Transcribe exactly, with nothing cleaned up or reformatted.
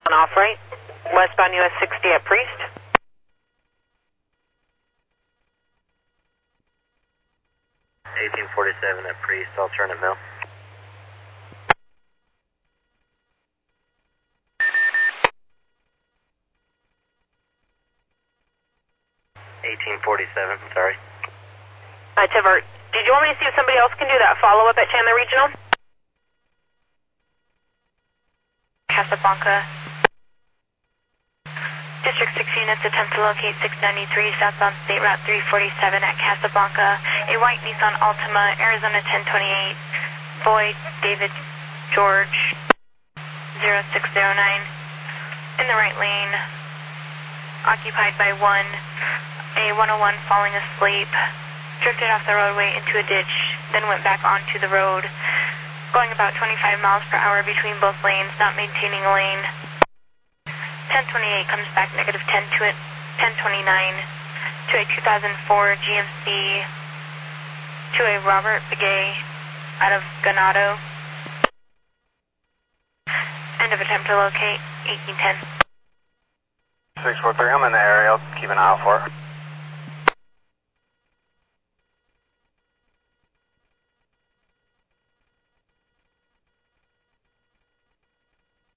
off right, westbound U S sixty at Priest. eighteen forty-seven at Priest, alternate mill. eighteen forty-seven, sorry. Alright, Tivert, did you want me to see if somebody else can do that follow-up at Chandler Regional? Casablanca. District six units attempt to locate six ninety-three southbound State Route three forty-seven at Casablanca. A white Nissan Altima, Arizona ten twenty-eight. Boyd, David, George, zero six zero nine. In the right lane, occupied by one. A one oh one falling asleep, drifted off the roadway into a ditch, then went back onto the road, going about twenty-five miles per hour between both lanes, not maintaining a lane. ten twenty-eight comes back negative ten to it, ten twenty-nine to a two thousand four G M C to a Robert Begay out of Ganado. End of attempt to locate, eighteen ten. six four three, I'm in the area, I'll keep an eye out for it.